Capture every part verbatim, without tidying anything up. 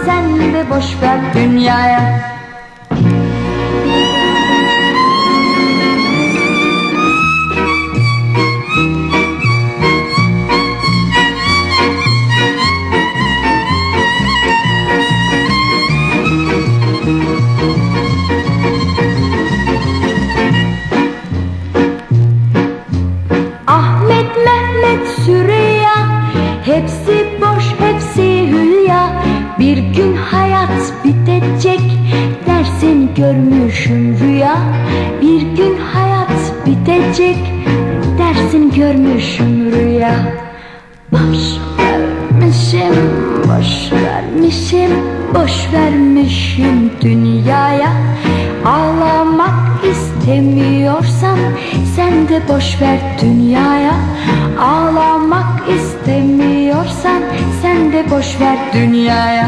sen de boş ver dünyaya. Ahmet, Mehmet, Süreyya, hepsi boş, hepsi hülya. Bir gün hayat bitecek dersin görmüşüm rüya. Bir gün hayat bitecek dersin görmüşüm rüya. Boş vermişim, boş vermişim, boş vermişim dünyaya. Ağlamak istemiyorsan sen de boş ver dünyaya. Ağlamak istemiyorsan sen de boş ver dünyaya.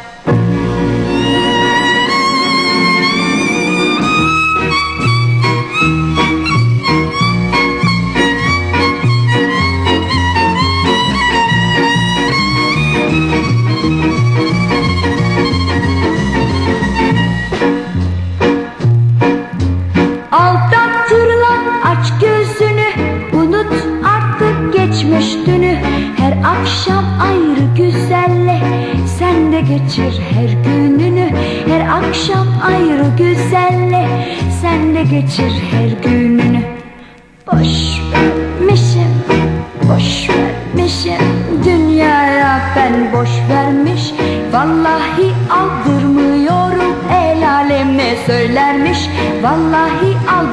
Aldatırlar, aç gözünü, unut artık geçmiş dünü. Her akşam ayrı güzelle sen de geçir her gününü. Her akşam ayrı güzelle sen de geçir her gününü. Boş vermişim, boş vermişim dünyaya ben boş vermiş. Vallahi aldırmıyorum, el alem ne söylermiş. Vallahi aldırmıyorum,